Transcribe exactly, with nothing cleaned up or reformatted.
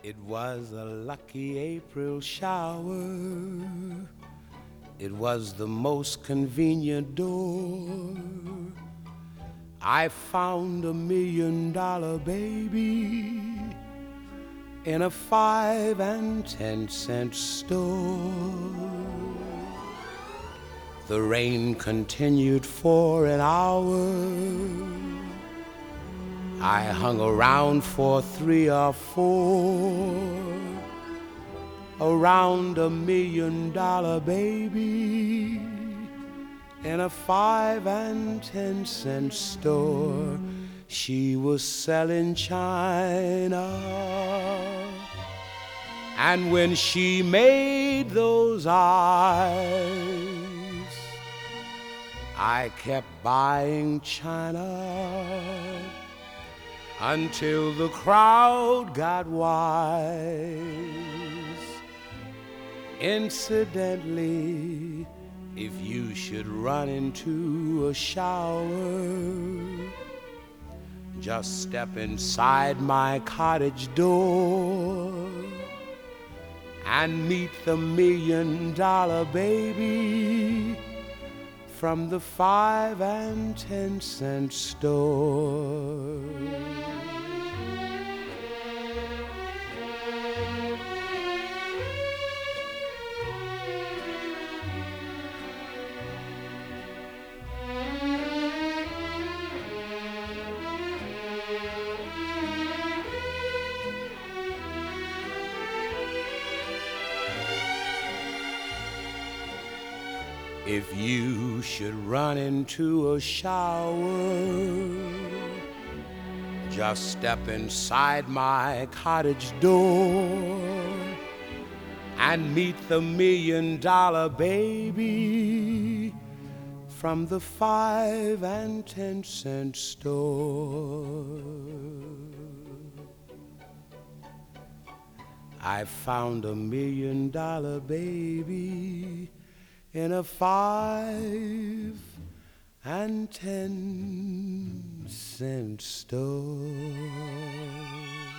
It was a lucky April shower. It was the most convenient door. I found a million dollar baby in a five and ten cent store. The rain continued for an hour. I hung around for three or four, around a million dollar baby in a five and ten cent store. She was selling china, and when she made those eyes, I kept buying china until the crowd got wise. Incidentally, if you should run into a shower, just step inside my cottage door and meet the million dollar baby from the five and ten cent store. If you should run into a shower, just step inside my cottage door and meet the million dollar baby from the five and ten cent store. I found a million dollar baby in a five and ten cent store.